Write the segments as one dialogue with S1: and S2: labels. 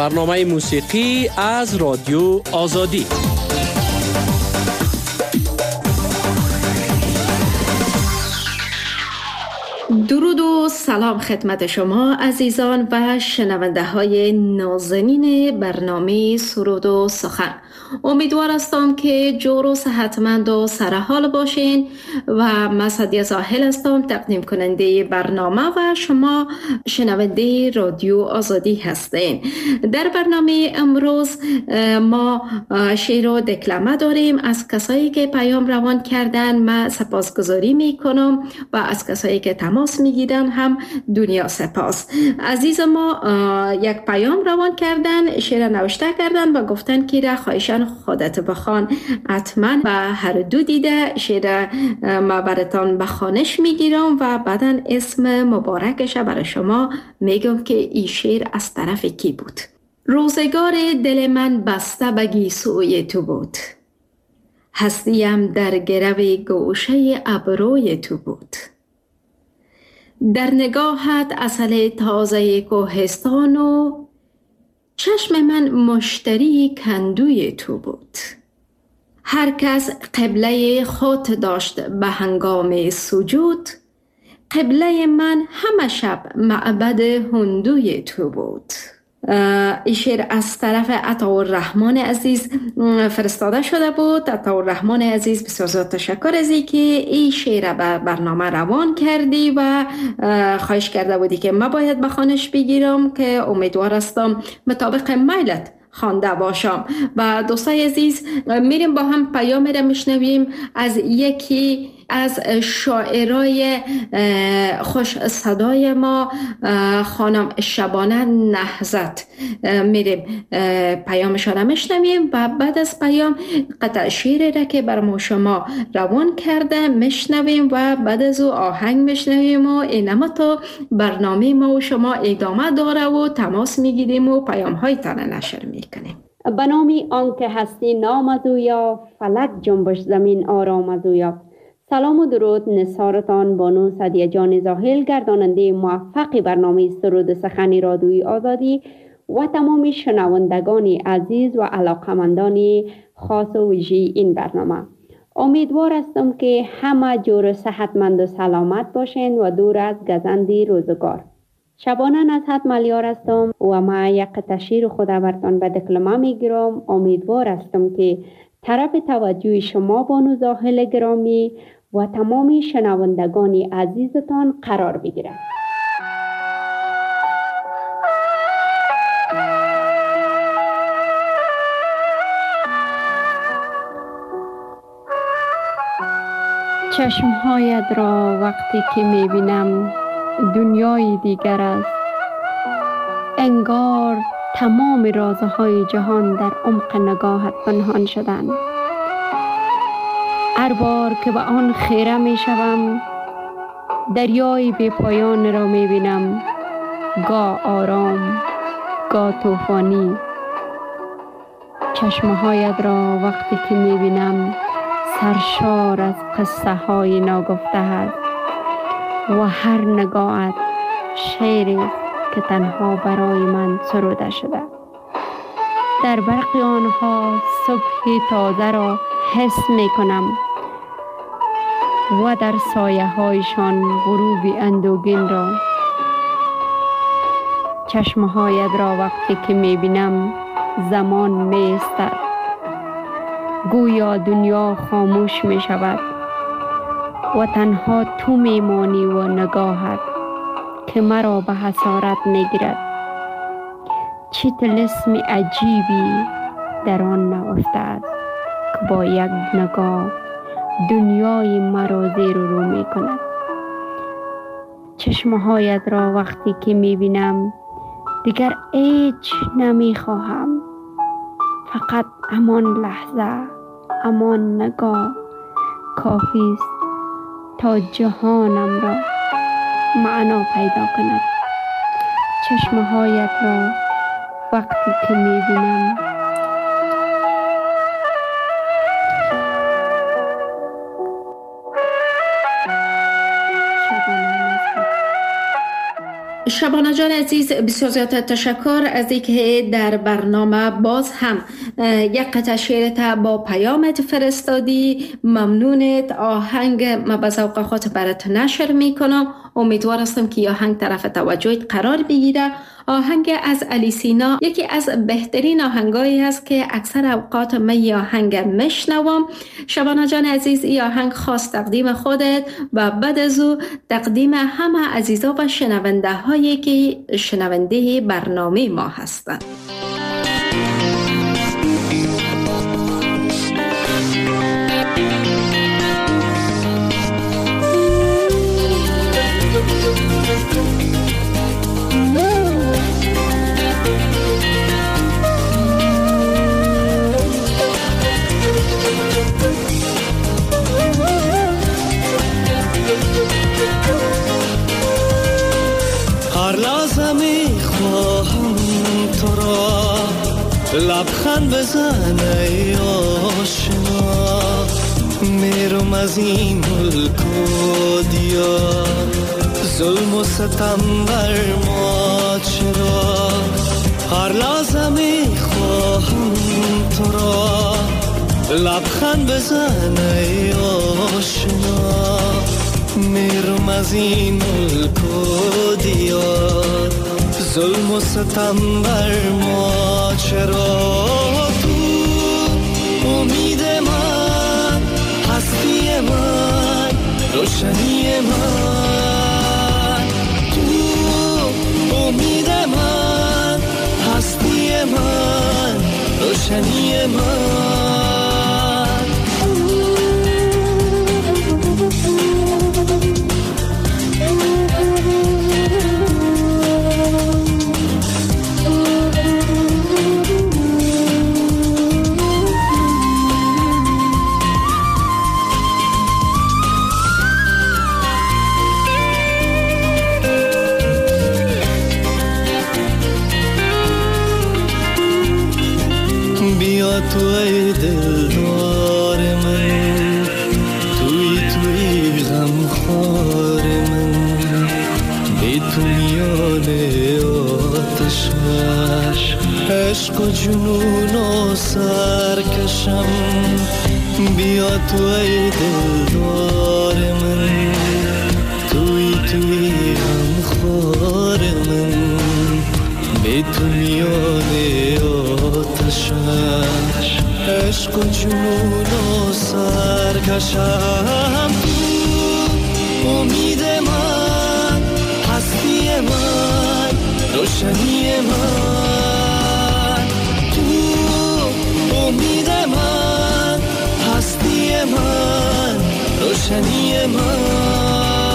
S1: برنامه موسیقی از رادیو آزادی.
S2: درود و سلام خدمت شما عزیزان و شنونده های نازنین برنامه سرود و سخن. امیدوار هستم که جور و صحتمند و سرحال باشین و من سعدیه زاهل هستم، تقدیم کننده برنامه و شما شنونده رادیو آزادی هستین. در برنامه امروز ما شعر و دکلمه داریم. از کسایی که پیام روان کردن من سپاسگزاری میکنم و از کسایی که تماس میگیرن هم دنیا سپاس. عزیز ما یک پیام روان کردن، شعر نوشته کردن و گفتن که خواهشان خودت بخوان. حتما و هر دو دیده شعر ما براتان بخوانش میگیرم و بعدا اسم مبارکش برای شما میگم که این شعر از طرف کی بود. روزگار دل من بسته به گیسوی تو بود، هستیم در گرو گوشه ابروی تو بود. در نگاهت عسل تازه کوهستان و چشم من مشتری کندوی تو بود. هر کس قبله خود داشت به هنگام سجود، قبله من همه شب معبد هندوی تو بود. این شعر از طرف عطاالرحمن عزیز فرستاده شده بود. عطاالرحمن عزیز بسیار زیاد تشکر از اینکه این شعر به برنامه روان کردی و خواهش کرده بودی که من باید بخوانش بگیرم که امیدوار هستم مطابق میلت خوانده باشم. و دوستای عزیز میریم با هم پیام را میشنویم از یکی از شاعرای خوش صدای ما، خانم شبانه نهضت. میریم پیامشان را میشنویم و بعد از پیام قطع شعر را که بر ما شما روان کرده میشنویم و بعد از او آهنگ میشنویم و اینما تا برنامه ما و شما ادامه داره و تماس میگیریم و پیام های تانه نشر میکنیم.
S3: به نام آنکه هستی نامد او یا فلک جنبش زمین آرامد او یا. سلام و درود نثارتان بانو سعدیه جان زاهل، گرداننده موفق برنامه سرود سخن رادیوی آزادی و تمام شنوندگان عزیز و علاقمندان خاص و ویژه این برنامه. امیدوار هستم که همه جور صحتمند و سلامت باشین و دور از گزند روزگار. شبانه نزهت ملیار هستم و ما یک تشیر خود برتان به دکلمه میگیرم. امیدوار هستم که طرف توجه شما بانو زاهل گرامی و تمام شنوندگان عزیزتان قرار بگیرد. چشمهایت را وقتی که میبینم دنیای دیگر است. انگار تمام رازهای جهان در عمق نگاهت پنهان شدند. هر بار که به آن خیره می شوم دریای بی پایان را می بینم، گاه آرام گاه طوفانی. چشمهایت را وقتی که می بینم سرشار از قصه های ناگفته است و هر نگاهت شعری که تنها برای من سروده شده. در برق آنها صبح تازه را حس می کنم و در سایه هایشان غروب اندوگین را. چشمهایت را وقتی که می بینم زمان می ایستد، گویا دنیا خاموش می شود و تنها تو می مانی و نگاهت که مرا به حسارت می گیرد. چه طلسم عجیبی در آن نهفته است که با یک نگاه دنیای مرا زیر و رو می کند. چشمهایت را وقتی که می بینم دیگر هیچ نمی خواهم، فقط همان لحظه، همان نگاه کافی است تا جهانم را معنا پیدا کند. چشمهایت را وقتی که می بینم
S2: شبانه جان عزیز، بسیار زیاد تشکر از اینکه در برنامه باز هم یک قطعه شعرت با پیامت فرستادی. ممنونت. آهنگ ما به ذوق خود برات نشر میکنم. امیدوار هستم که آهنگ طرف توجهت قرار بگیره. آهنگ از علی سینا یکی از بهترین آهنگایی است که اکثر اوقات من آهنگ میشنوم. شبانه جان عزیز، این آهنگ خاص تقدیم خودت و بعد از او تقدیم همه عزیزا و شنونده هایی که شنونده برنامه ما هستند.
S4: هر لحظه میخواهم تو را لبخند بزن ای آشنا، میرم از این ملک و دیار، ظلم و ستم بر ما چرا. هر لحظه میخواهم تو را لبخند بزن ای آشنا، میرم از این ملک و دیار، ظلم و ستم بر ما چرا. تو امید من، هستی من، روشنی من، تو امید من، هستی من، روشنی من. تو ای دلدار من، توی غمخوار من، بی تو میان آتش عشق و جنون و سرکشم. بیا تو ای دلدار من، توی غمخوار من، بی تو میان آتش عشق و جنون و سرکشم. تو امید من، هستی من، روشنی من، تو امید من، هستی من، روشنی من.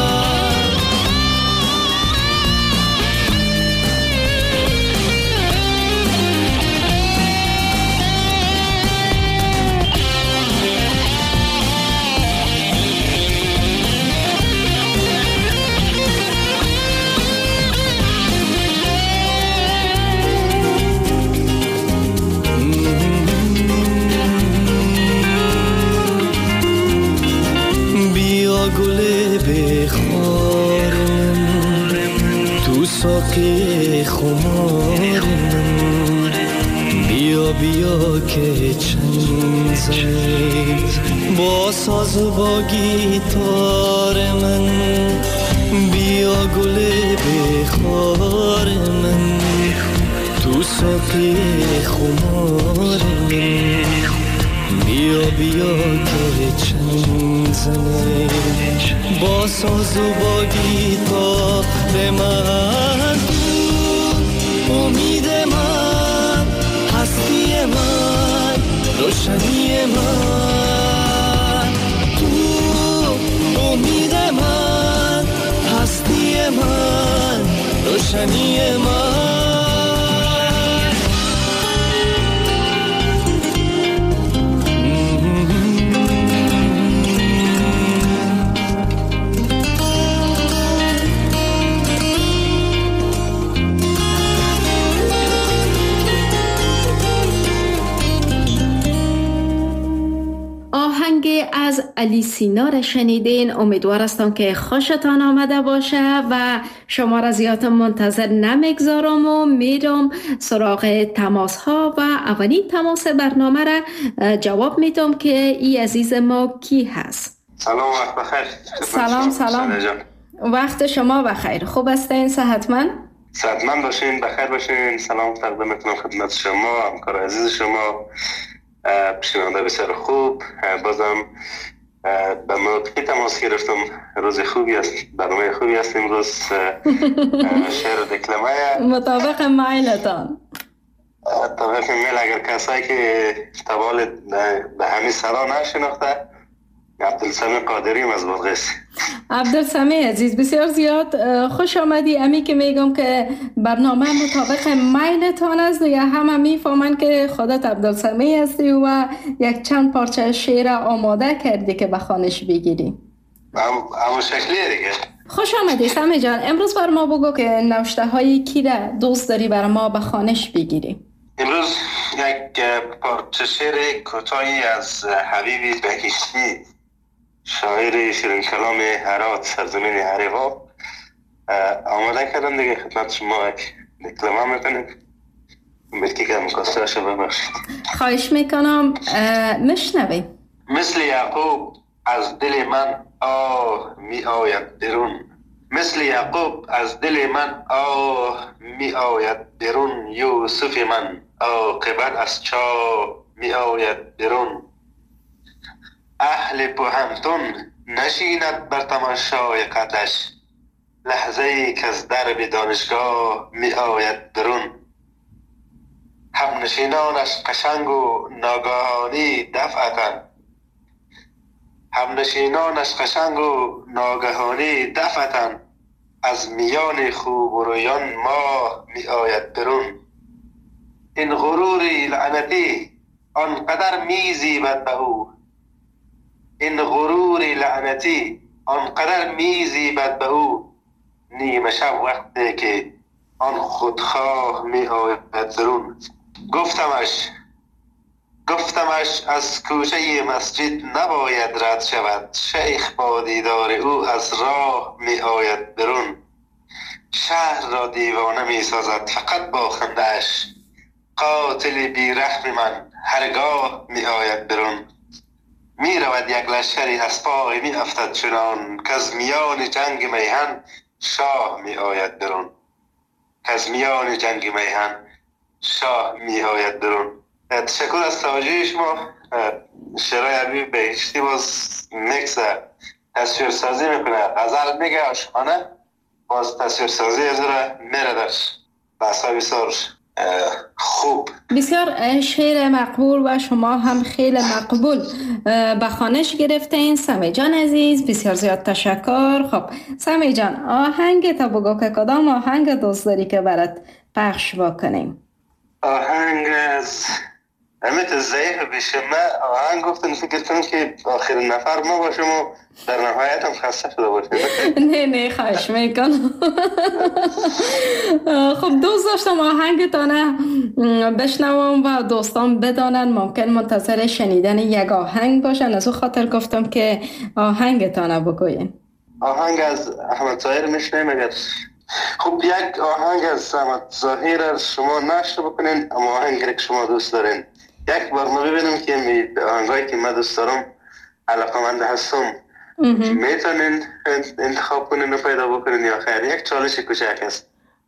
S4: ساقی خمار من، بیا بیا که چند زنی با ساز و با گیتار من. بیا گل بخار من، تو ساقی خمار من، بیا بیا که چند زنی با ساز و با گیتار من. تو امید من، هستی من، روشنی من، تو امید من، هستی من، روشنی من.
S2: آهنگ از علی سینا را شنیدین. امیدوار هستم که خوشتان آمده باشه و شما را زیاد منتظر نمیگذارم و میرم سراغ تماس ها و اولین تماس برنامه را جواب میدم که ای عزیز ما کی هست.
S5: سلام، وقت بخیر.
S2: سلام وقت شما بخیر. خوب هستین؟ صحتمند
S5: باشین، بخیر باشین. سلام تقدیم میکنم خدمت شما، همکار عزیز شما، شنونده بسیار خوب. بازم به موقعی تماس گرفتم. روز خوبی است، برنامه خوبی است امروز. شعر و دکلمه
S2: مطابق میلتان.
S5: مطابق میل. اگر کسایی که تبال به همین صدا نشناخته، عبدالسمی قادری از بادغیس.
S2: عبدالسمی عزیز، بسیار زیاد خوش آمدی. امی که میگم که برنامه مطابق میلتان است، یا همه میفهمن که خودت عبدالسمی هستی و یک چند پارچه شعر آماده کردی که به خوانش بگیری.
S5: همون شکلیه دیگه.
S2: خوش آمدی سمی جان. امروز بر ما بگو که نوشته های کی را دوست داری بر ما به خوانش بگیری؟
S5: امروز یک پارچه شعر کوتاهی از حبیب بهشتی، شاعر شیرین کلام هرات، سرزمین هریوا، آماده کردم دیگه. خدمت شما یک دکلمه میکنیم، بلکه که مکاسته شو ببخشید.
S2: خواهش میکنم، مشنوی.
S5: مثل یعقوب از دل من آه می آید بیرون، مثل یعقوب از دل من آه می آید بیرون، یوسف من عاقبت از چاه می آید بیرون. اهل بوهمتون نشیند بر تماشای قدش، لحظه ای که از درب دانشگاه می آید برون. هم نشینانش قشنگ و ناگهانی دفعتن، هم نشینانش قشنگ و ناگهانی دفعتن، از میان خوب و رویان ماه می آید برون. این غروری لعنتی آنقدر می زیبد به او، این غرور لعنتی آنقدر میزیبد به او، نیمه شب وقتی که آن خودخواه می آید درون. گفتمش از کوچه مسجد نباید رد شود، شیخ با دیدار او از راه می آید درون. شهر را دیوانه می سازد فقط با خنده‌اش، قاتل بیرحم من هرگاه می آید درون. می رود یک لشکری از پای می افتد چنان، که از میان جنگ میهن شاه می آید درون، که از میان جنگ میهن شاه می آید درون. تشکر از توجه شما. شعرهای حبیب بهشتی باز میکس تصویر سازی میکنه، غزل میگه، عاشقانه، باز تصویر سازی از را میره در بحثا بسیار خوب.
S2: بسیار شعر مقبول و شما هم خیلی مقبول به خوانش گرفتین. سمی جان عزیز بسیار زیاد تشکر. خب سمی جان، آهنگ تا بگو که کدام آهنگ دوست داری که برات پخش بکنیم؟
S5: آهنگ از امیت ضعیف بیشمه. آهنگ گفتن فکر کنم که آخرین نفر ما باشم و در نهایت هم خسته شده باشم.
S2: نه خواهش میکنم. خب دوست داشتم آهنگتانه بشنوم و دوستان بدانن، ممکن منتظر شنیدن یک آهنگ باشن، از او خاطر گفتم که آهنگتانه بگوین.
S5: آهنگ از احمد ظاهر میشنیم. اگر خب یک آهنگ از احمد ظاهر شما نشر بکنین، اما آهنگی که شما دوست دارین یک بار ما ببینم که آهنگایی که من دوست دارم علاقه‌مند هستم، میتونین انتخاب کنین و پیدا بکنین یا خیر؟ یک چالش کوچک است.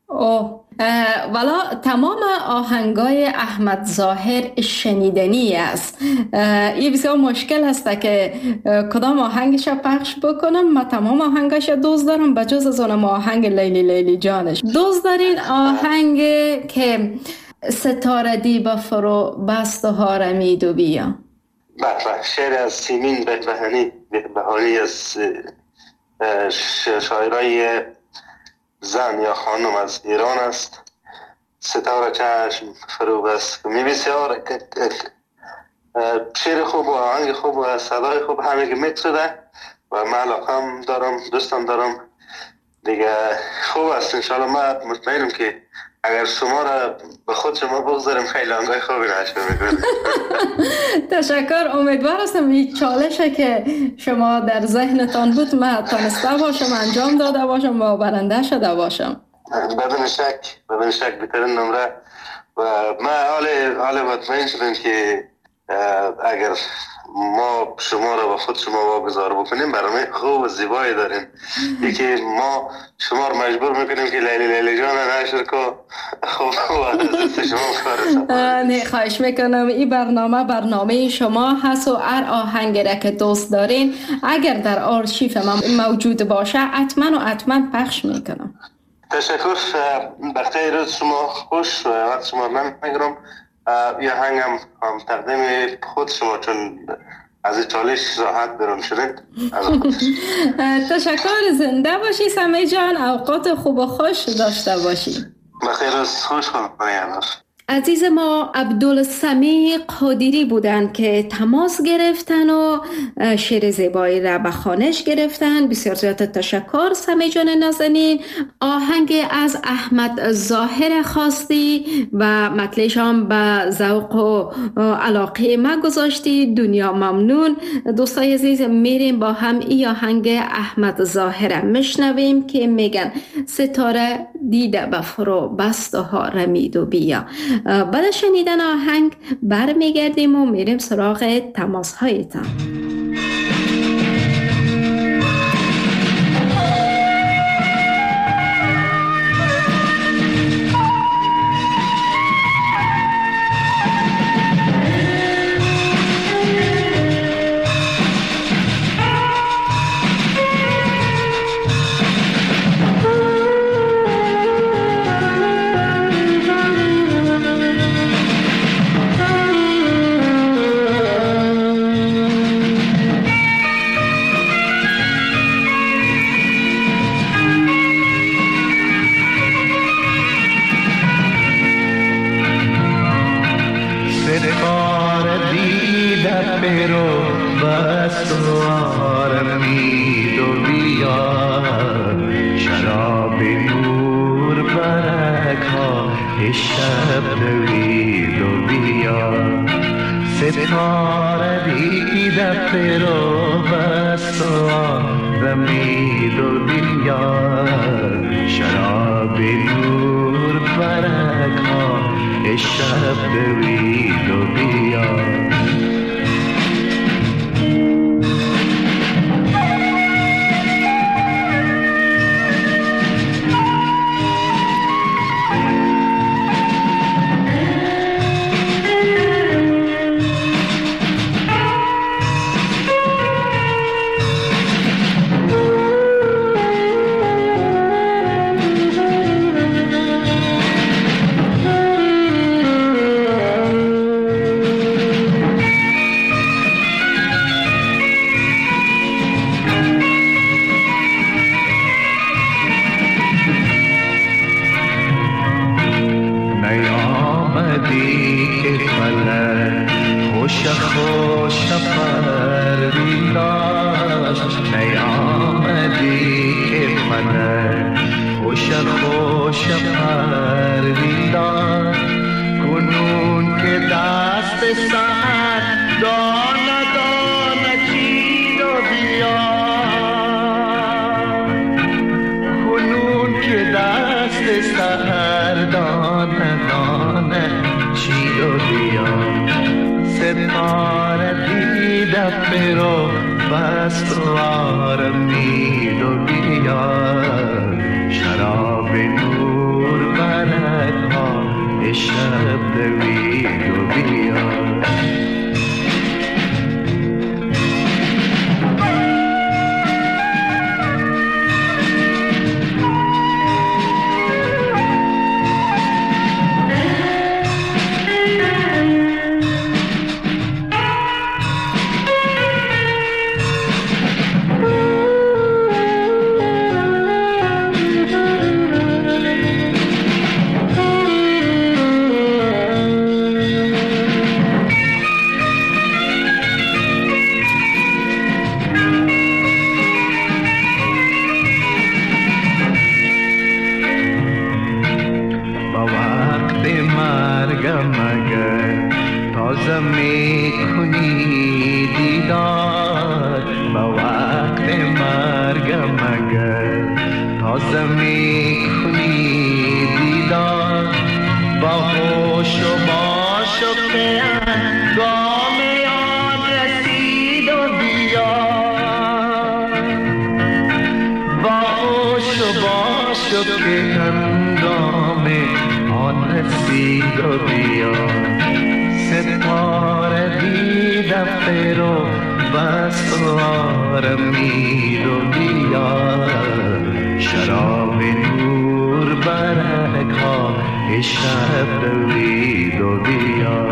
S2: والا تمام آهنگای احمد ظاهر شنیدنی است. این بسیار مشکل هست که کدام آهنگش پخش بکنم. من تمام آهنگش دوست دارم بجز از اونم آهنگ لیلی لیلی جانش. دوست دارین آهنگ که ستاره دیبا فرو بست و هارمید و بیا؟
S5: بله، شعر از سیمین بهبهانی از شاعرای زن یا خانم از ایران است. ستاره چشم فرو بست می بسیار شعر خوب و آهنگ خوب و صدای خوب همه که میتره و من علاقم دارم، دوستم دارم دیگه. خوب است انشاءالله. من مطمئنم که اگر شما را به خود شما بگذاریم خیلی آنگاه خوبی نشون میکنه.
S2: تشکر. امیدوار هستم این چالشه که شما در ذهنتان بود من تانسته باشم انجام داده باشم و برنده شده باشم.
S5: بدون شک بهترین نمره و من حال مطمئن شدم که اگر ما شما را با خود شما واگذار بکنیم برنامه خوب و زیبایی داریم. یکی ما شما را مجبور میکنیم که لیلی جان نشر کو خوب و شما کار
S2: نه خواهش میکنم. این برنامه شما هست و هر آهنگی را که دوست دارین اگر در آرشیف من موجود باشه حتما پخش میکنم.
S5: تشکر. بخیر روز شما خوش و وقت شما نمیگیرم. یه هنگم تقدیم خود شما چون از این چالش راحت برون شدید.
S2: تشکر. زنده باشی سمی جان. اوقات خوب و خوش داشته باشی.
S5: بخیر روز خوش کنید.
S2: عزیز ما عبدالسمیع قادری بودند که تماس گرفتن و شعر زیبایی را به خوانش گرفتن. بسیار زیاد تشکر سمیع جان نازنین. آهنگ از احمد ظاهر خواستی و مطلعش هم به ذوق و علاقه ما گذاشتی. دنیا ممنون. دوستای عزیز میریم با هم این آهنگ احمد ظاهر میشنویم که میگن ستاره دیده به فرو بست و ها رمید و بیا. بعد شنیدن آهنگ برمیگردیم و میریم سراغ تماس هایتان.
S6: می کنی دیدار با هوش و باش و که گام یاد رسید و بیا با هوش و باش و که گام آن رسید و بیا ستاره دیدم فرو بس آرمید و بیا شراب نور برک ها شب دوید و بیا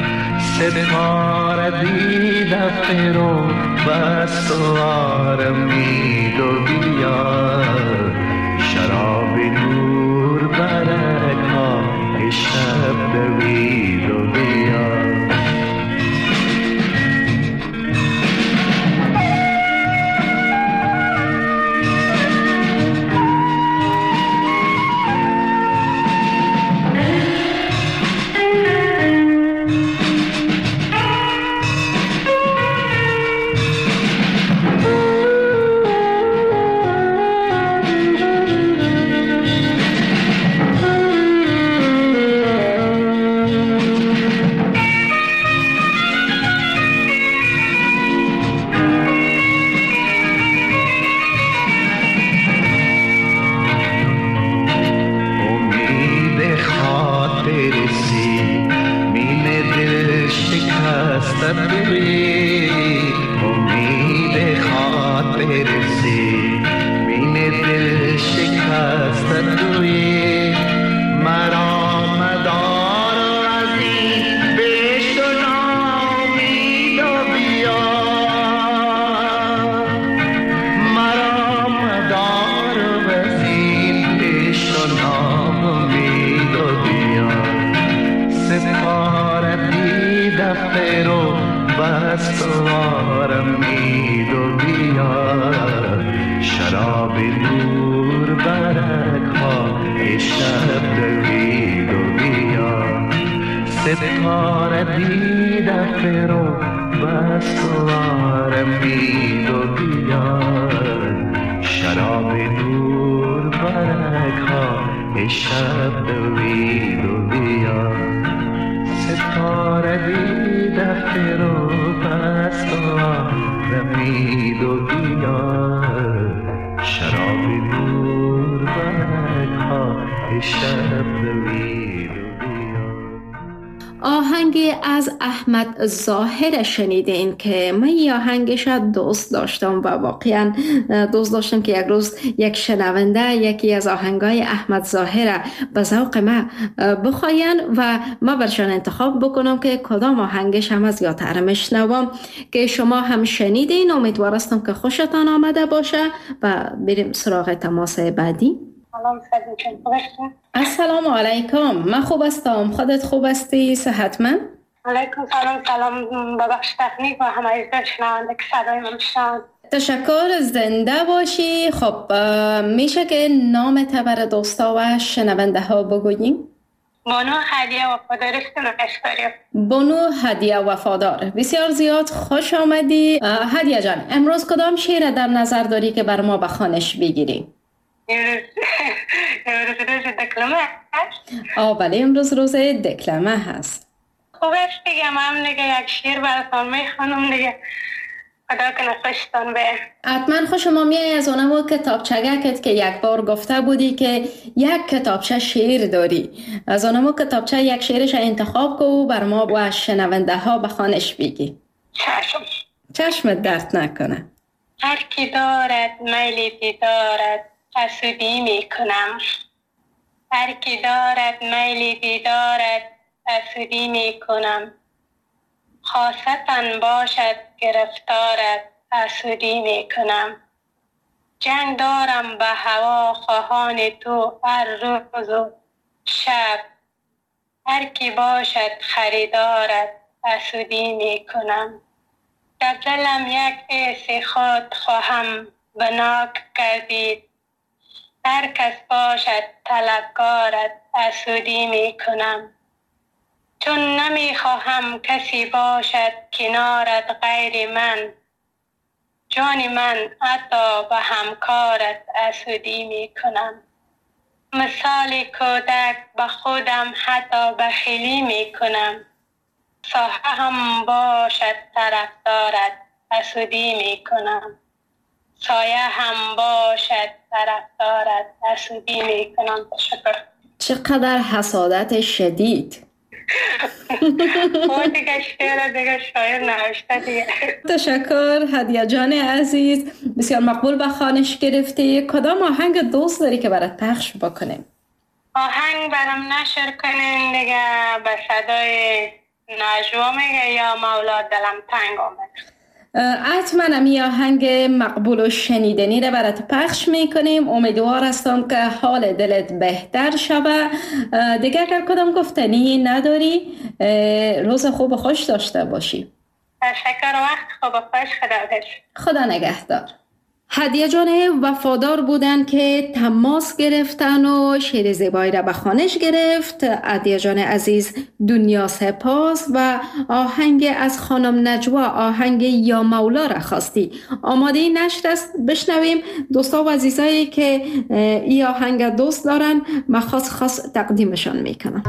S6: ستاره دیدم فرو بس آرمید و بیا شراب نور برک ها شب دوید و بیا
S2: آهنگ از احمد ظاهر شنیدین که من این آهنگش دوست داشتم و واقعا دوست داشتم که یک روز یک شنونده یکی از آهنگای احمد ظاهر به ذوق من بخواین و من برشان انتخاب بکنم که کدام آهنگش هم از یادتر میشنوم که شما هم شنیدین. امیدوارستم که خوشتان آمده باشه و بریم سراغ تماس بعدی. السلام علیکم. من خوب هستم، خودت خوب هستی؟ صحتمند؟
S7: علیکم سلام. ببخش تکنیک و همه شنونده که صدای من شنوند.
S2: تشکر، زنده باشی. خب میشه که نام تبر دوستا و شنونده ها بگوییم؟
S7: بانو هدیه وفادار است.
S2: بانو هدیه وفادار، بسیار زیاد خوش آمدی. هدیه جان، امروز کدام شعر در نظر داری که بر ما به خوانش بگیری؟
S7: امروز روز دکلمه هست؟
S2: بله امروز روز دکلمه هست.
S7: خوب است دیگه، من دیگه یک شعر براتون میخونم دیگه، خدا کنه خوشتان به.
S2: حتما خوشم میای از اونمو کتابچگکت که یک بار گفته بودی که یک کتابچه شعر داری، از اونمو کتابچه یک شعرش انتخاب کو بر ما و شنونده ها به خوانش بگی. چشمت درد نکنه.
S7: هر کی دارد میل دیدارت حسودی میکنم، هر کی دارد میل دیدارت حسودی میکنم، خاصتاً باشد گرفتارت حسودی میکنم، جنگ دارم به هوا خواهان تو هر روز و شب، هر کی باشد خریدارت حسودی میکنم، در دلم یک حس خود خواهم بناک کردید، هر کس باشد طلبکارت حسودی میکنم، چون نمیخواهم کسی باشد کنارت غیر من، جان من حتی به همکارت حسودی می کنم. مثال کودک به خودم حتی بخیلی می کنم. ساحه هم باشد طرفدارت حسودی می کنم. سایه هم باشد طرفدارت حسودی می کنم. تشکر.
S2: چقدر حسادت شدید.
S7: دیگه شاعر نوشته دیگه.
S2: تشکر هدیه جان عزیز، بسیار مقبول به خوانش گرفتی. کدام آهنگ دوست داری که برات پخش بکنیم؟
S7: آهنگ برام نشر کنین دیگه، به صدای نجوا میگه یا مولا دلم تنگ آمد.
S2: حتما امی آهنگ مقبول و شنیدنی را برات پخش میکنیم. امیدوار هستم که حال دلت بهتر شود. دیگه اگر کدام گفتنی نداری، روز خوب و خوش داشته باشی.
S7: تشکر. وقت خوب و خوش.
S2: خدا نگهدار. هدیه جان وفادار بودن که تماس گرفتن و شعر زیبایی را به خوانش گرفت. هدیه جان عزیز دنیا سپاس و آهنگ از خانم نجوا، آهنگ یا مولا را خواستی. آماده نشر است، بشنویم. دوستا و عزیزایی که این آهنگ دوست دارن من خاص تقدیمشان میکنم.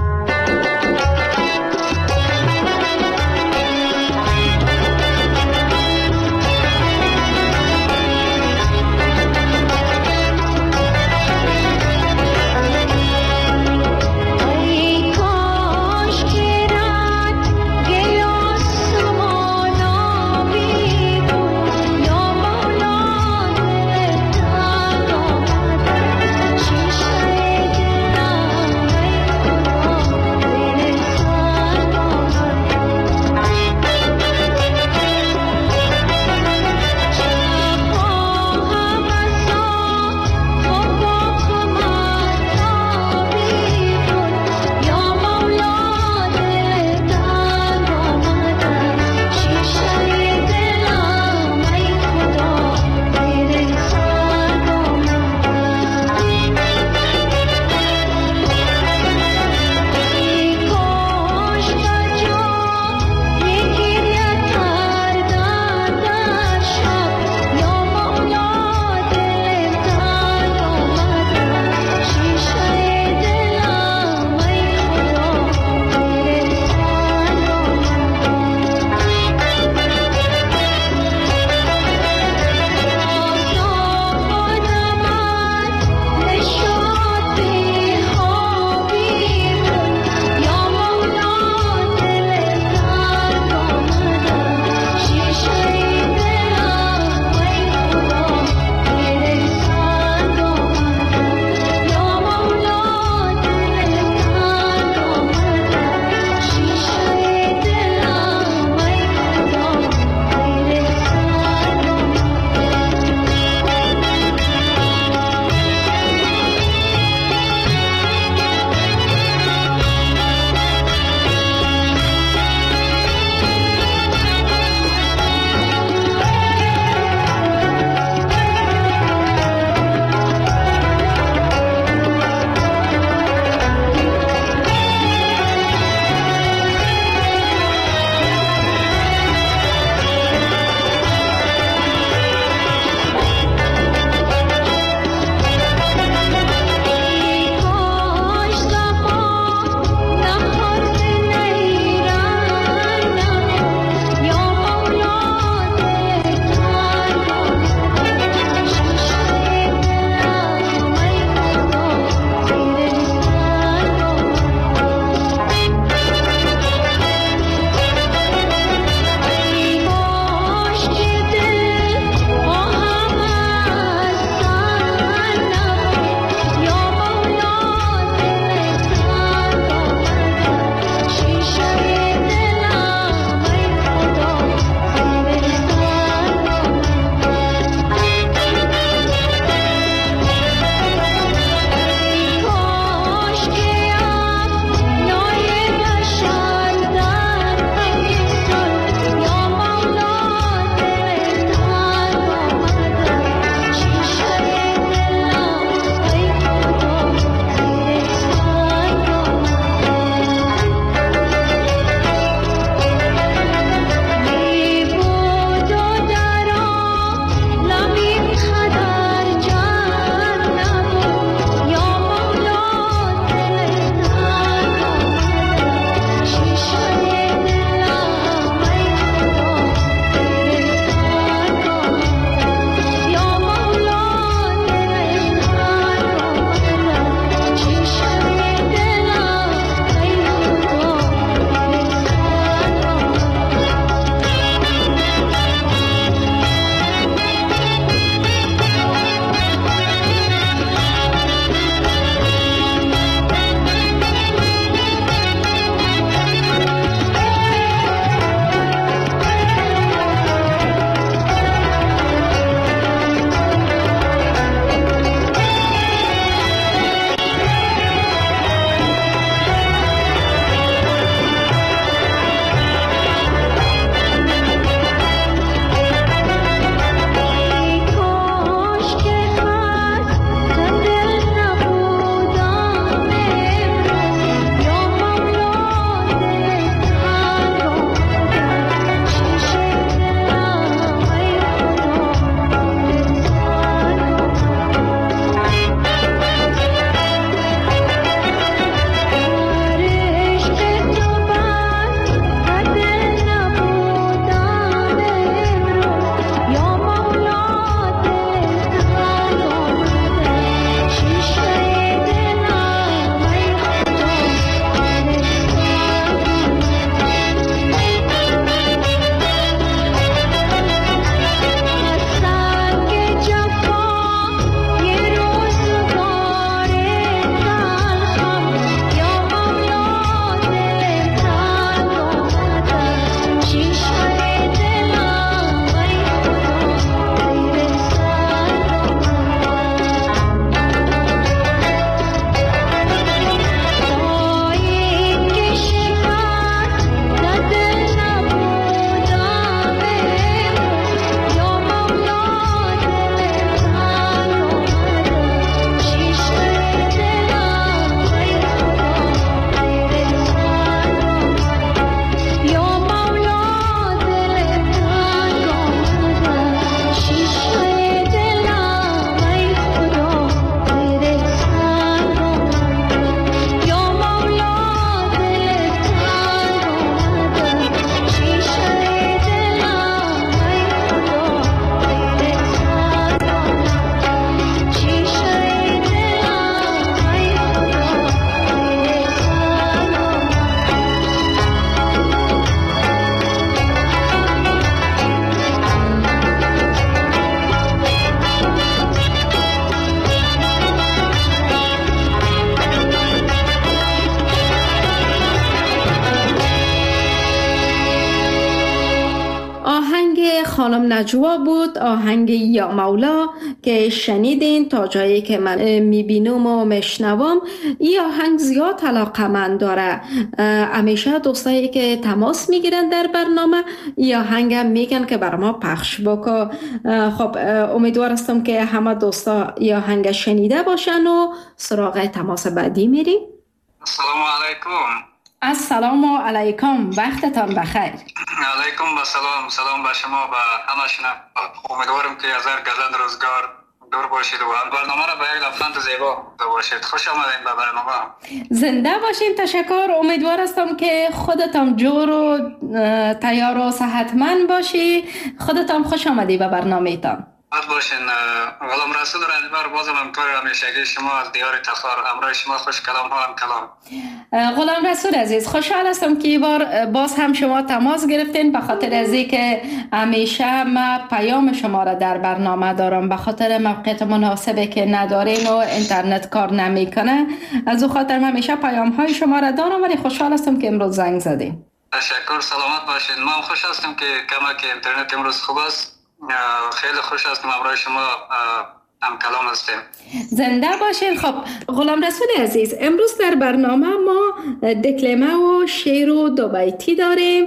S2: خانم نجوا بود، آهنگ یا مولا که شنیدین. تا جایی که من میبینم و میشنوم این آهنگ زیاد علاقمند داره. همیشه دوستایی که تماس میگیرن در برنامه این آهنگ میگن که بر ما پخش بکن. خب امیدوار هستم که همه دوستا این آهنگ شنیده باشن و سراغ تماس بعدی میریم.
S8: السلام علیکم.
S2: السلام علیکم، وقتتان بخیر.
S8: علیکم السلام. سلام به شما و همه شما. امیدوارم که از هر گزند روزگار دور باشید و برنامه را به یک لبخند زیبا باشید. خوش آمدید به برنامه.
S2: زنده باشین. تشکر. امیدوار هستم که خودتان جور و تیار و صحتمند باشی. خودتان خوش آمدی به برنامه تان.
S8: باشین. غلام رسول رنجبر بازم همطور همیشگی شما از دیار تخار. همراه شما خوش کلام ها هم کلام.
S2: غلام رسول عزیز، خوشحال هستم که بار باز هم شما تماس گرفتین، به خاطر ازی که همیشه ما پیام شما را در برنامه دارم. به خاطر موقعیت مناسبی که ندارین و اینترنت کار نمیکنه، از او خاطر همیشه پیام های شما را دارم، ولی خوشحال هستم که امروز زنگ زدین.
S8: تشکر. سلامت باشین. من خوش هستم که کمک اینترنت امروز خوب است. خیلی خوش هستم همراه شما هم کلام هستیم.
S2: زنده باشین. خب غلام رسول عزیز، امروز در برنامه ما دکلمه و شعر و دو بیتی داریم.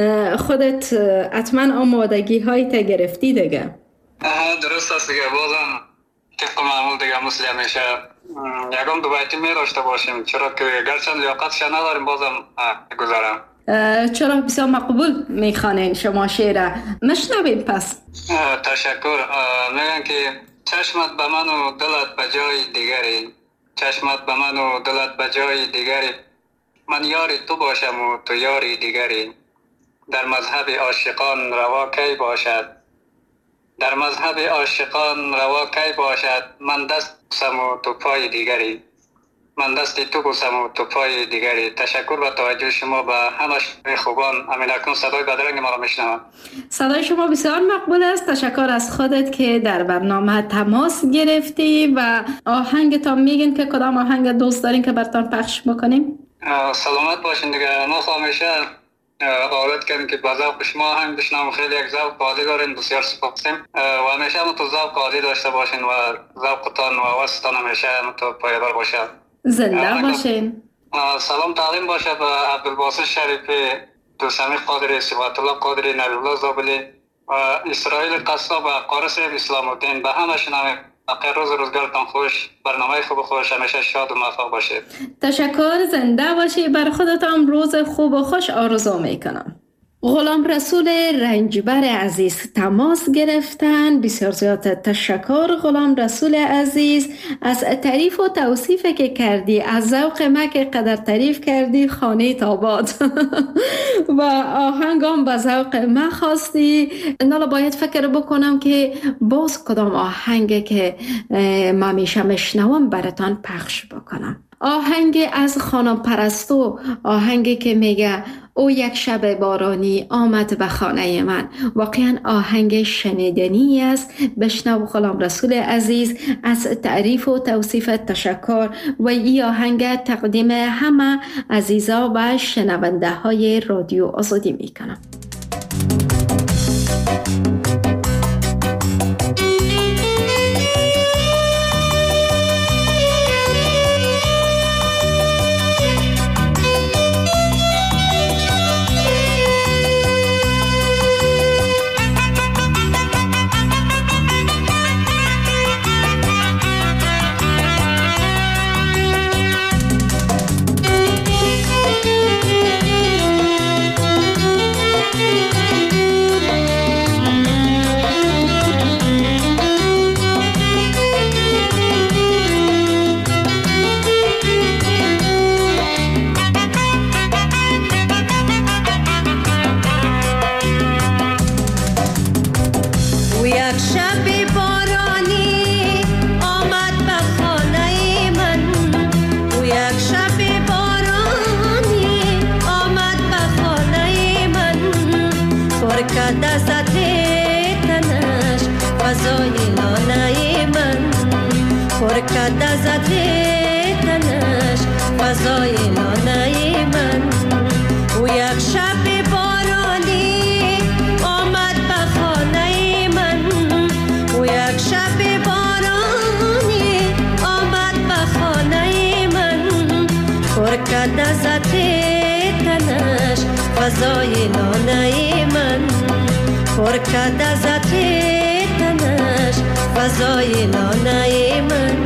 S2: خودت حتما آمادگی های تا گرفتی دیگه؟
S8: درست است دیگه. بازم طبق معمول دیگه مثل همیشه یکم دو بیتی می داشته باشیم، چرا که گرچند لیاقتش نداریم بازم گذارم.
S2: چرا بسیار مقبول میخوانین شما شعر. مشنویم پس.
S8: تشکر. میگن که چشمت به من و دلت به جای دیگری، چشمت به من و دلت به جای دیگری، من یاری تو باشم و تو یاری دیگری، در مذهب عاشقان روا کی باشد، در مذهب عاشقان روا کی باشد، من دست بوسم و تو پای دیگری، من دستی تو بوسم و تو پای دیگری. تشکر به توجه شما به همه خوبان. امین اکنون صدای بدرنگ ما را میشنوم.
S2: صدای شما بسیار مقبول است. تشکر از خودت که در برنامه تماس گرفتی و آهنگ تا میگین که کدام آهنگ دوست دارین که براتون پخش بکنیم؟
S8: سلامت باشین دیگه. ما همیشه عادت کردیم که با ذوق شما آهنگ بشنویم. خیلی یک ذوق عالی دارین. بسیار سپاسیم و همیشه هم تو ذوق عالی داشته باشین و ذوقتان و واسطتان همیشه هم تو پایدار باشه.
S2: زنده باشین.
S8: سلام تعلیم باشه به عبدالباسط شریفی، دوستمی قادری، صفات الله قادری، نبی الله زابلی و اسرائیل قصاب و قارس اسلام الدین. به همه شنویم. بقیه روز روزگارتان خوش، برنامه خوب خوش، همیشه شاد و موفق باشید.
S2: تشکر. زنده باشی. بر خودتان روز خوب و خوش آرزو میکنم. غلام رسول رنجبر عزیز تماس گرفتن. بسیار زیاد تشکر غلام رسول عزیز از تعریف و توصیف که کردی، از ذوق ما که قدر تعریف کردی خانه تاباد و آهنگام به ذوق ما خواستی. نالا باید فکر بکنم که باز کدام آهنگ که ما میشه مشنوم براتان پخش بکنم. آهنگ از خانم پرستو، آهنگی که میگه او یک شب بارانی آمد به خانه من. واقعا آهنگ شنیدنی است. بشنو غلام رسول عزیز. از تعریف و توصیف تشکر و این آهنگ تقدیم همه عزیزا و شنونده های رادیو آزادی میکنم.
S9: یک شب بارانی آمد به خانه لذت تنش فضای لانه من پر کرد ازت تنش فضای لانه من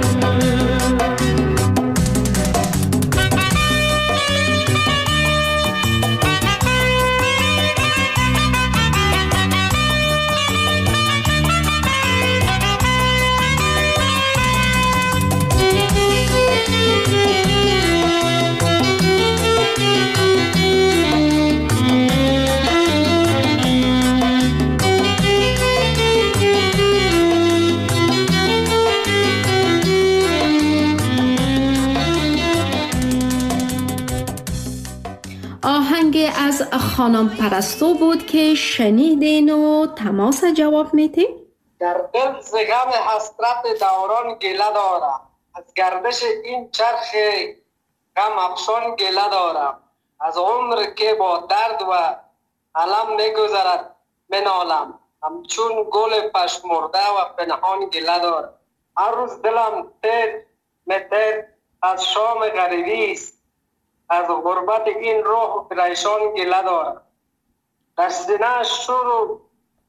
S2: آهنگ از خانم پرستو بود که شنیدین و تماس جواب میتیم.
S10: در دل ز غم حسرت دوران گله دارم، از گردش این چرخ غم افشان گله دارم، از عمر که با درد و علم میگذرد منالم، همچون گل پشمرده و پنهان گله دارم. هر روز دلم تیر از شام غریبی است، از غربت این روح پریشان گله دارم. در سینه شور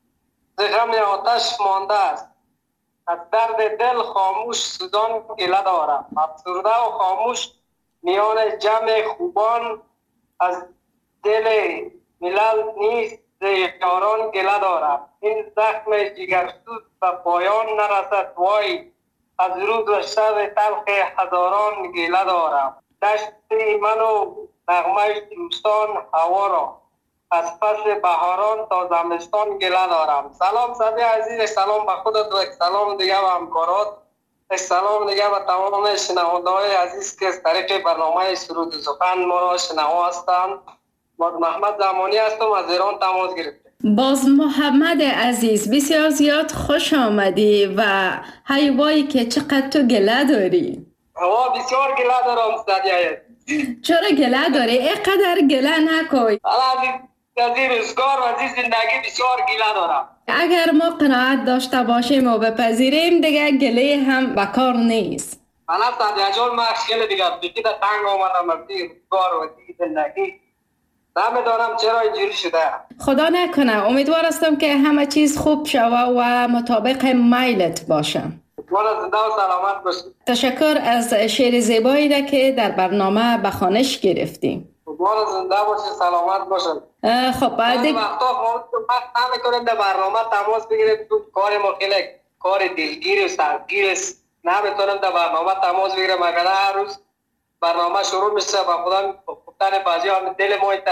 S10: ز غم آتش مانده است، از درد دل خاموش سوزان گله دارم. افسرده و خاموش میان جمع خوبان، از دل ملل نیست ز یاران گله دارم. این زخم جگرسوز به پایان نرسد وای، از روز و شب تلخ هزاران گله دارم. دشت من و نغمه دوستان هوا را، از فصل بهاران تا زمستان گله دارم. سلام صدی عزیز، سلام به خودت و سلام دیگه به همکارات، سلام دیگه به تمام شنونده‌های عزیز که از طریق برنامه سرود و سخن ما را شنوا هستند. محمد زمانی هستم، از ایران تماس گرفتم.
S2: باز محمد عزیز بسیار زیاد خوش آمدی و هیوایی که چقدر تو گله داری.
S10: هوا بسیار گله دارم صدیه.
S2: چرا گله داری؟ اینقدر گله نکن.
S10: از این روزگار و از این زندگی بسیار گله دارم.
S2: اگر ما قناعت داشته باشیم و بپذیریم دیگه گله هم بکار نیست.
S10: من صدیه جان من خیلی دیگه بکی در تنگ آمدم از این روزگار و از این زندگی. نمیدانم چرا اینجوری شده.
S2: خدا نکنه، امیدوار هستم که همه چیز خوب شوه و مطابق میلت باشه.
S10: والا زنده و سلامت باشی.
S2: تشکر از شعر زیبایی را که در برنامه به خوانش گرفتیم.
S10: والا زنده باشی، سلامت باشی.
S2: خب بعد
S10: وقتا ما نمی‌کنیم در برنامه تماس بگیریم، تو کار ما خیلی کار دلگیر و سختگیر است، نمیتونیم در برنامه تماس بگیریم. اگر هر روز برنامه شروع میشه با خودم گفتن بازی هم دل ما ایت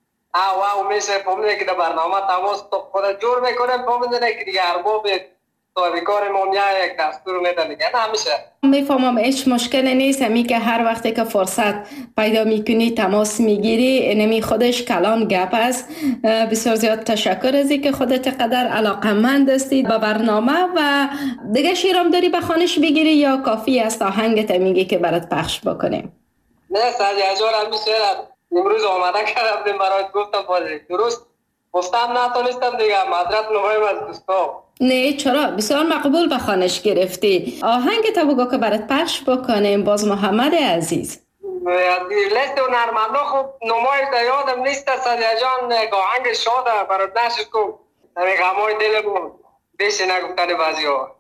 S10: واو میشه، فهمیدن که در برنامه تماس تو خود جور میکنیم، فهمیدن که دیگه ارباب کار ما یک دستور میدن دیگه نمیشه.
S2: میفهمم هیچ مشکل نیست، همی که هر وقتی که فرصت پیدا میکنی تماس میگیری، اینمی خودش کلام گپ است. بسیار زیاد تشکر از اینکه خودت قدر علاقمند هستی به برنامه. و دیگه شیرام داری به خوانش بگیری یا کافی است آهنگت میگی که برات پخش بکنیم؟
S10: نه سعی اجازه همیشه امروز آماده کردم برات گفتم بازی درست گفتم نتونستم دیگه معذرت میخوایم از دوستا.
S2: نه چرا، بسیار مقبول به خوانش گرفتی. آهنگ تا بگو که برات پخش بکنیم. باز محمد عزیز
S10: لیست و نرمنده خوب نمایش در یادم نیست. سعدیه جان آهنگ شاده برات نشد کن در غمای دلمون بیشی نگفتن بعضی ها.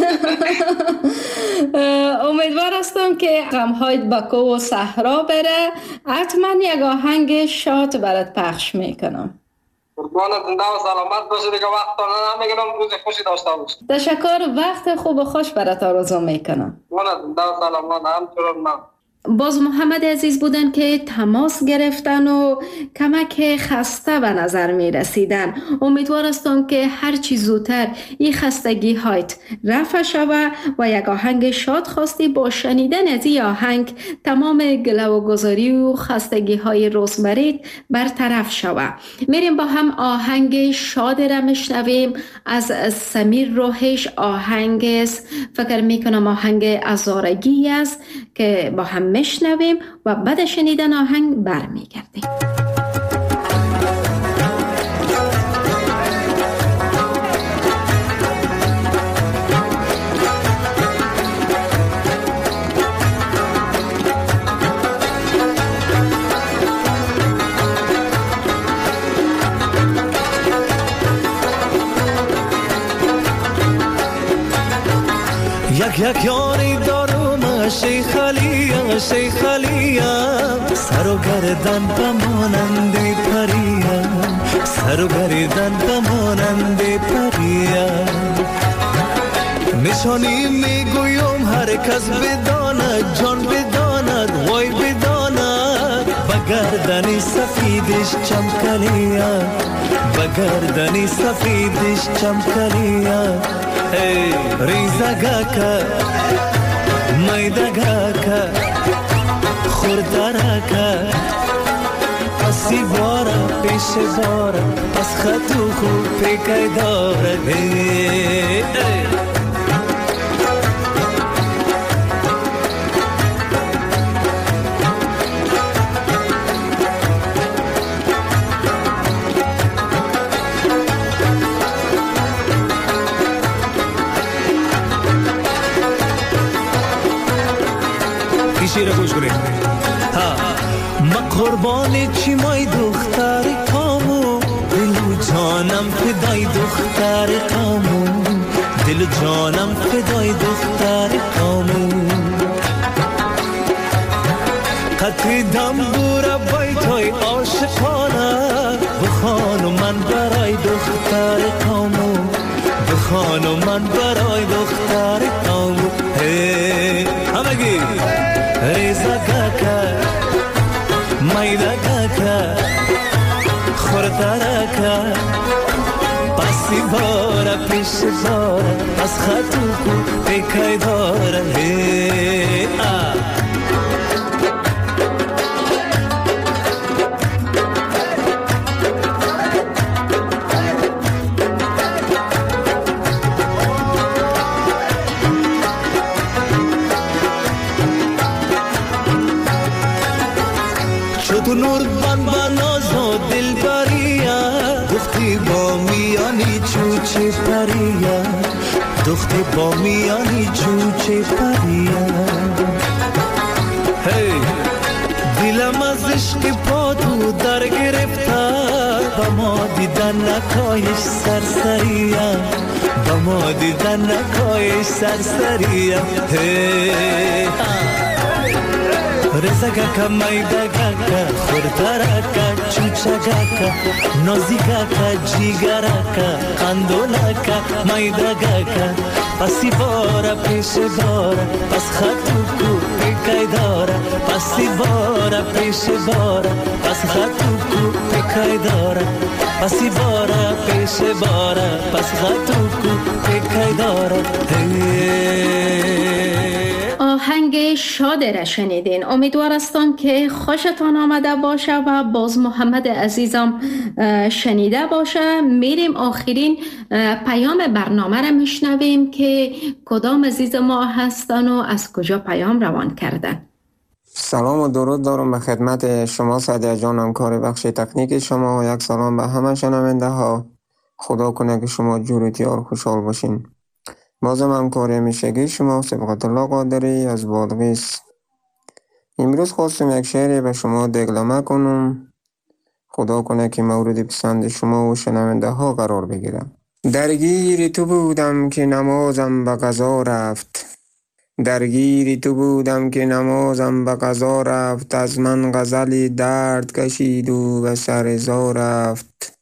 S2: امیدوار هستم که غمهایت با کو و صحرا بره. حتما یک آهنگ شاد برات پخش میکنم.
S10: قربان زنده و سلامت باشه دیگه. وقت نمیگیرم، روز خوشی داشته باش.
S2: تشکر، وقت خوب و خوش برات آرزو میکنم.
S10: قربان زنده و سلامت. همچنان من.
S2: باز محمد عزیز بودن که تماس گرفتن و کمک خسته به نظر می رسیدن. امیدوار هستم که هر چی زودتر این خستگی هایت رفع شوه و یک آهنگ شاد خواستی با شنیدن از این آهنگ تمام گله و گذاری و خستگی های روزمره برطرف شوه. میریم با هم آهنگ شاد را میشنویم از سمیر روحش. آهنگ است، فکر میکنم آهنگ ازارگی است که با هم میشنویم و بعد شنیدن آهنگ برمیگردیم.
S4: یک یاری دارم شیخ علیم سر و گردن بمانند پریم سر و گردن بمانند پریم نشانی میگویم هر کس بداند جان بداند وای بداند بگردنی سفیدش چمکلیم بگردنی سفیدش چمکلیم ریزگاکا میدگاکا خوردرکا پسی بارا پیش بارا پس خطو خوب پیکای داره شیر گوش کنید من قربان چی مای دختر کامو دل و جانم فدای دختر کامو دل و جانم فدای دختر کامو قطر دم بورا بیتای عاشقانه بخوانو من برای دختر کامو بخوانو من برای دختر کامو همگی ریزا گاکا میدا گاکا خوردارکا پسی بارا پیش بارا از خطو کو پیکای دارا تو نور بان نازو دل بریا دختی با میانی چوچه پریا دختی با میانی چوچه پریا دلم از عشق پا تو در گرفته با ما دیدن نکایش سرسریا با ما دیدن نکایش سرسریا رزگاکا میدگاکا خوردارکا چوچگاکا نازیگاکا جیگراکا قندولاکا میدگاکا پسی بارا پیش بارا پس خطو کو پیکای دارا پسی بارا پیش بارا پس خطو کو پیکای دارا پسی بارا پیش بارا پس خطو کو پیکای دارا
S2: آهنگ شاد را شنیدین. امیدوار هستم که خوشتان آمده باشه و باز محمد عزیزم شنیده باشه. میریم آخرین پیام برنامه را میشنویم که کدام عزیز ما هستن و از کجا پیام روان کردن.
S11: سلام و درود دارم به خدمت شما سعدیه جانم، کار بخش تکنیک شما و یک سلام به همه شنونده ها. خدا کنه که شما جور و تیار خوشحال باشین. بازم همکار همیشگی شما سبقت الله قادری از بادغیس. امروز خواستم یک شعر به شما دگلمه کنم. خدا کنه که مورد پسند شما و شنونده ها قرار بگیرم. درگیر تو بودم که نمازم به قضا رفت، درگیر تو بودم که نمازم به قضا رفت، از من غزلی درد کشید و به سرزا رفت.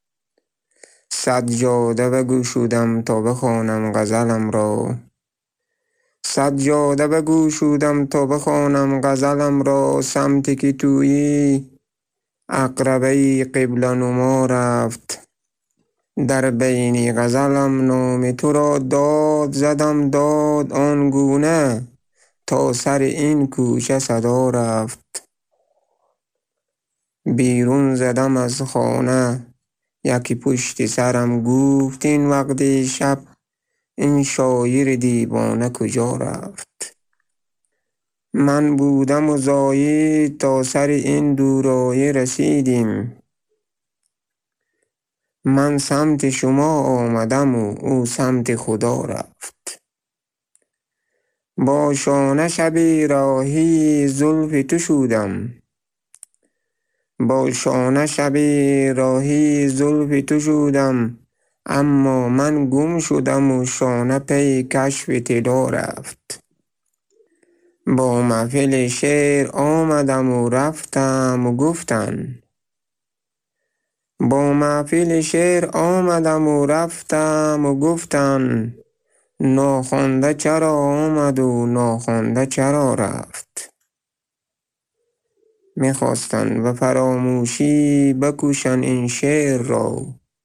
S11: سجاده بگشودم تا بخوانم غزلم را، سجاده بگشودم تا بخوانم غزلم را، سمتی که تویی عقربه قبله نما رفت. در بین غزلم نام تو را داد زدم داد آنگونه تا سر این کوچه صدا رفت. بیرون زدم از خانه یکی پشت سرم گفت این وقت شب این شاعر دیوانه کجا رفت. من بودم و زاید تا سر این دورایه رسیدیم، من سمت شما آمدم و او سمت خدا رفت. با شانه شب راهی زلف تو شدم، با شانه شب راهی زلف تو شدم، اما من گم شدم و شانه پی کشف طلا رفت. با محفل شعر آمدم و رفتم و گفتن، با محفل شعر آمدم و رفتم و گفتن، ناخوانده چرا آمد و ناخوانده چرا رفت. میخواستن و فراموشی بکوشن این شعر را،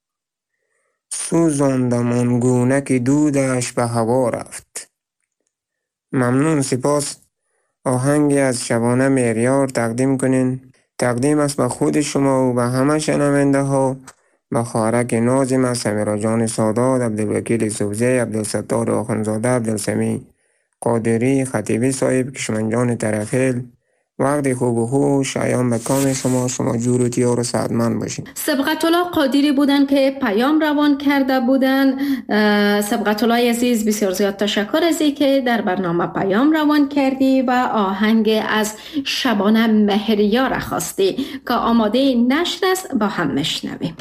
S11: سوزاندم آنگونه که دودش به هوا رفت. ممنون، سپاس. آهنگی از شبانه مهریار تقدیم کنین. تقدیم است به خود شما و به همه شنونده ها، به خواهرک نازم، سمیرا جان سادات، عبدالوکیل سوزی، عبدالستار آخوندزاده، عبدالسمی قادری، خطیبی صاحب، کشمن جان طرفیل. وقت خوب و خوش ایام به کام شما جور و تیار و سعدمند باشین.
S2: سبقت الله قادری بودن که پیام روان کرده بودن. سبقت الله عزیز، بسیار زیاد تشکر از این که در برنامه پیام روان کردی و آهنگ از شبانه مهریار خواستی که آماده نشر است، با هم میشنویم.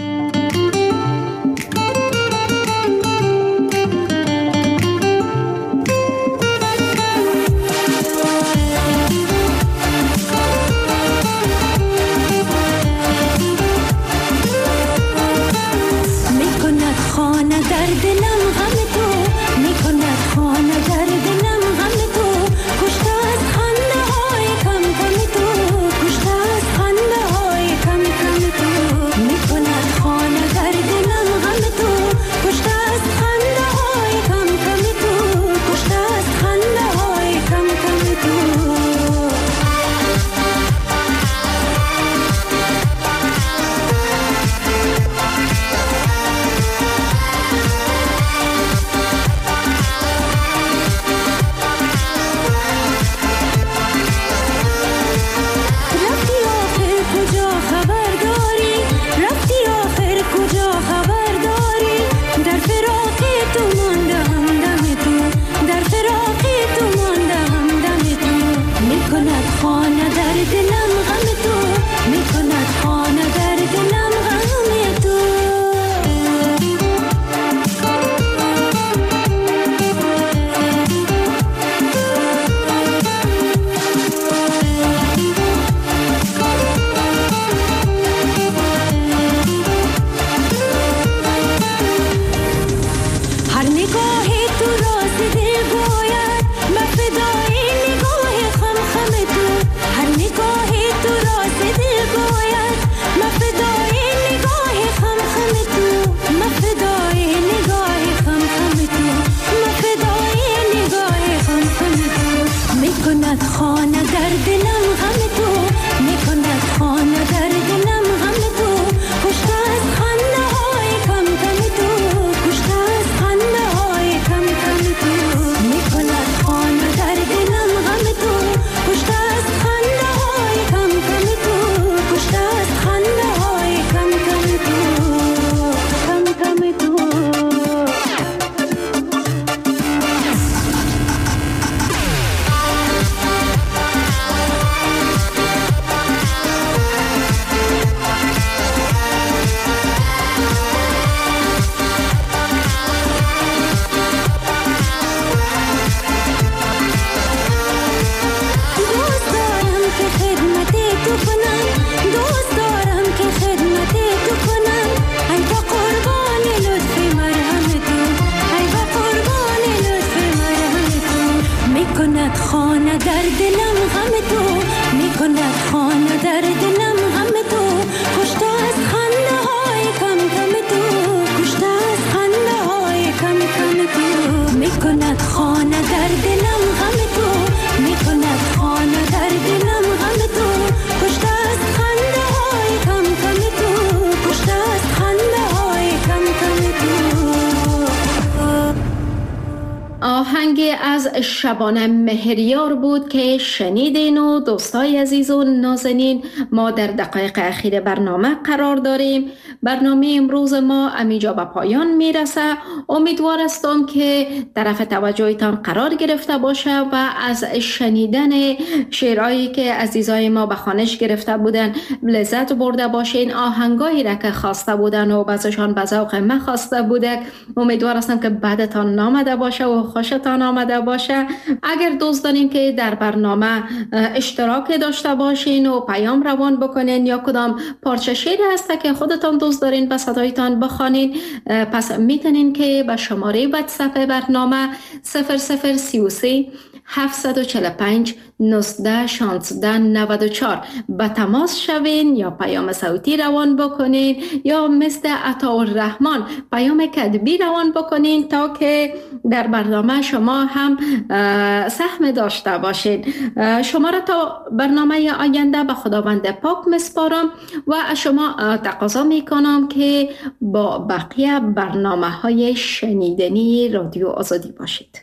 S2: آهنگ از شبانه مهریار بود که شنیدین و دوستای عزیز و نازنین ما در دقایق اخیر برنامه قرار داریم. برنامه امروز ما امیجا به پایان میرسه. امیدوار هستم که طرف توجهتان قرار گرفته باشه و از شنیدن شعرهایی که عزیزای ما به خوانش گرفته بودن لذت برده باشین. آهنگایی را که خواسته بودن و بعضشان به ذوق من خواسته بوده، امیدوار هستم که بعدتان نامده باشه و خوشتان آمده باشه. اگر دوست دارین که در برنامه اشتراک داشته باشین و پیام روان بکنین یا کدام پارچه شعری هسته که خودتان دوست دارین به صدایتان بخوانین، پس میتونین که به شماره واتساپ برنامه 0033 745 19 16 94 به تماس شوین یا پیام صوتی روان بکنین یا مثل عطاالرحمن پیام کتبی روان بکنین تا که در برنامه شما هم سهم داشته باشین. شما را تا برنامه آینده به خداوند پاک مسپارم و از شما تقاضا میکنم که با بقیه برنامه های شنیدنی رادیو آزادی باشید.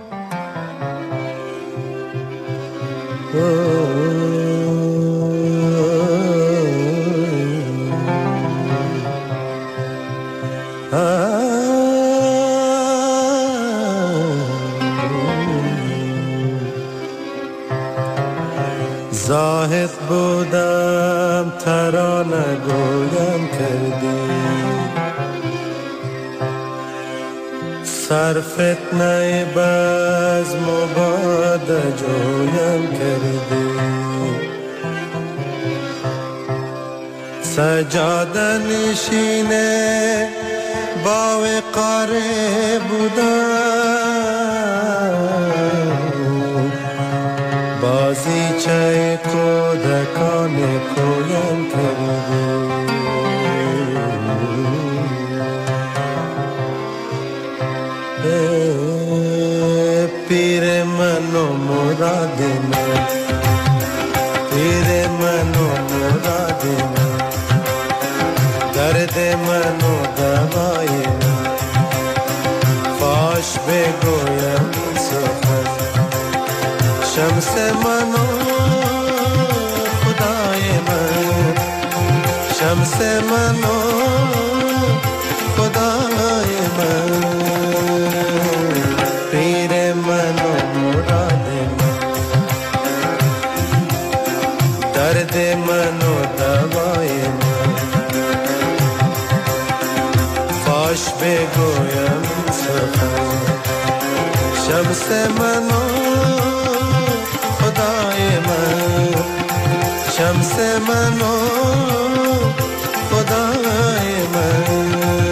S4: زاهد بودم ترانه گویم کردی، سر فتنه بزم و باد جویم کردی، سجاده نشینه با وقاره بودم، بازی چه کودکان کویم کردی، پیر من و مراد من، پیر من و مراد من، درد من و دوای من، فاش بگویم سخن، شمس من و خدای من، شمس من و خدای من، پیر من و مراد من، درد من و دوای من، فاش بگویم سخن، شمس من و خدای من، شمس من و خدای من.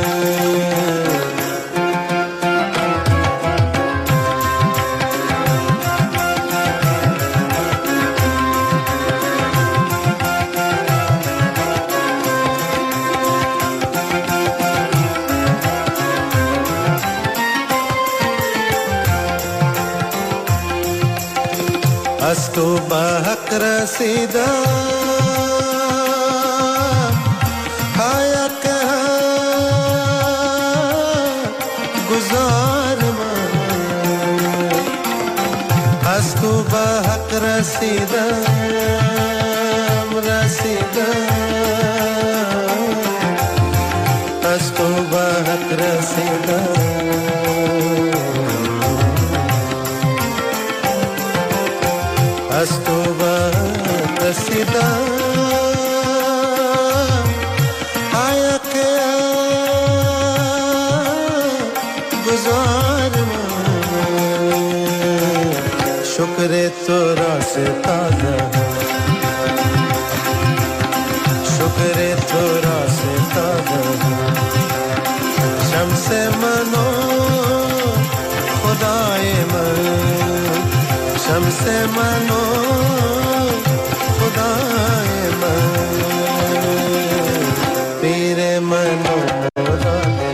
S4: از تو به حق رسیدم، حق گزار من، از تو به حق رسیدم، از تو به حق رسیدم، از تو به رسیدم، حق گزار من، شکر تو را ستادم، شکر تو را ستادم، شمس من و خدای من، شمس من و خدای من، پیر من و مراد من.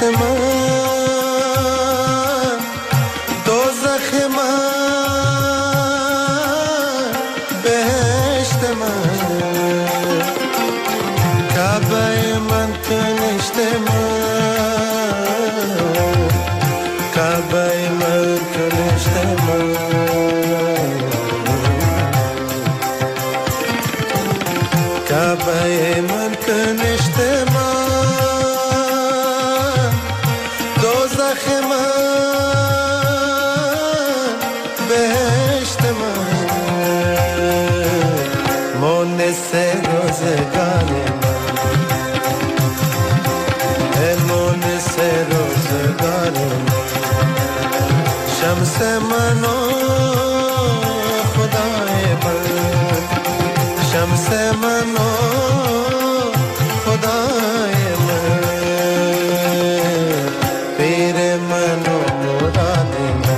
S4: من دوزخ من بهشت من کعبه من کنشت من کعبه من کنشت من کعبه من کنشت من دوزخ من بهشت من مونس روزگار من مونس روزگار من شمس من و خدای من شمس من و خدای من پیر من و مراد من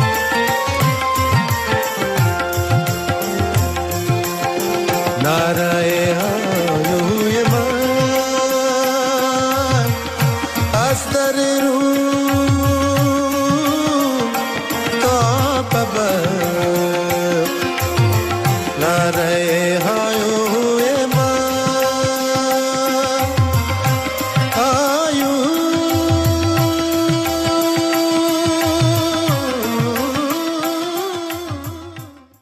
S4: نعره